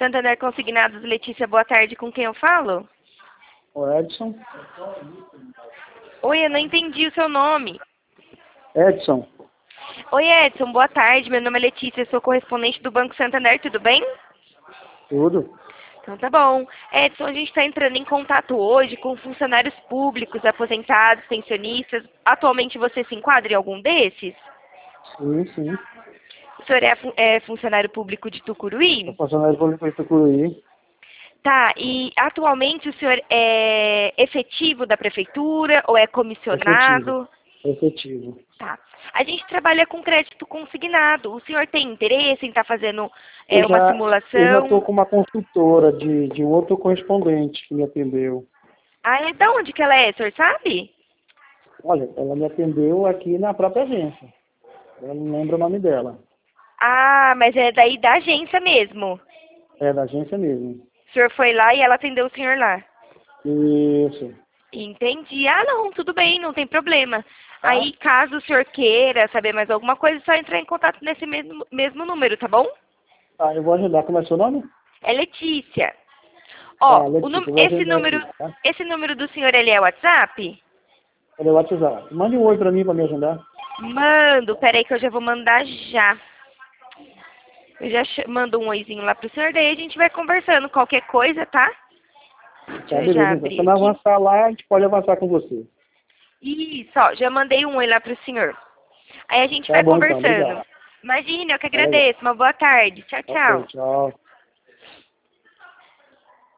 Santander Consignados, Letícia, boa tarde. Com quem eu falo? O Edson. Oi, eu não entendi o seu nome. Edson. Oi, Edson, boa tarde. Meu nome é Letícia, eu sou correspondente do Banco Santander, tudo bem? Tudo. Então tá bom. Edson, a gente está entrando em contato hoje com funcionários públicos, aposentados, pensionistas. Atualmente você se enquadra em algum desses? Sim, sim. O senhor é funcionário público de Sou Tucuruí? funcionário público de Tucuruí. Tá, e atualmente o senhor é efetivo da prefeitura ou é Efetivo. comissionado? Efetivo. Tá. A gente trabalha com crédito consignado. O senhor tem interesse em estar fazendo Eu uma já estou simulação? com uma consultora de um outro correspondente que me atendeu. Ah, é? Da onde que ela é, o senhor sabe? Olha, ela me atendeu aqui na própria agência. Eu não lembro o nome dela. Ah, mas é daí da agência mesmo. É da agência mesmo. O senhor foi lá e ela atendeu o senhor lá. Isso. Entendi. Ah, não, tudo bem, não tem problema. Tá? Aí, caso o senhor queira saber mais alguma coisa, é só entrar em contato nesse mesmo número, tá bom? Tá, eu vou agendar. Como é seu nome? É Letícia. Tá, Ó, Letícia, eu vou agendar aqui, tá? esse número do senhor, ele é WhatsApp? Cadê o WhatsApp? Mande um oi pra mim pra me agendar. Mando, peraí que eu já vou mandar já. Eu já mando um oizinho lá pro senhor, daí a gente vai conversando qualquer coisa, tá? Deixa Tá, eu já beleza. Então, abrir se não aqui. avançar lá, a gente pode avançar com você. Isso, ó, já mandei um oi lá pro senhor. Aí a gente Tá vai bom, então. conversando. Obrigado. Imagina, eu que Tá legal. agradeço. Uma boa tarde. Tchau, Ok, tchau. tchau.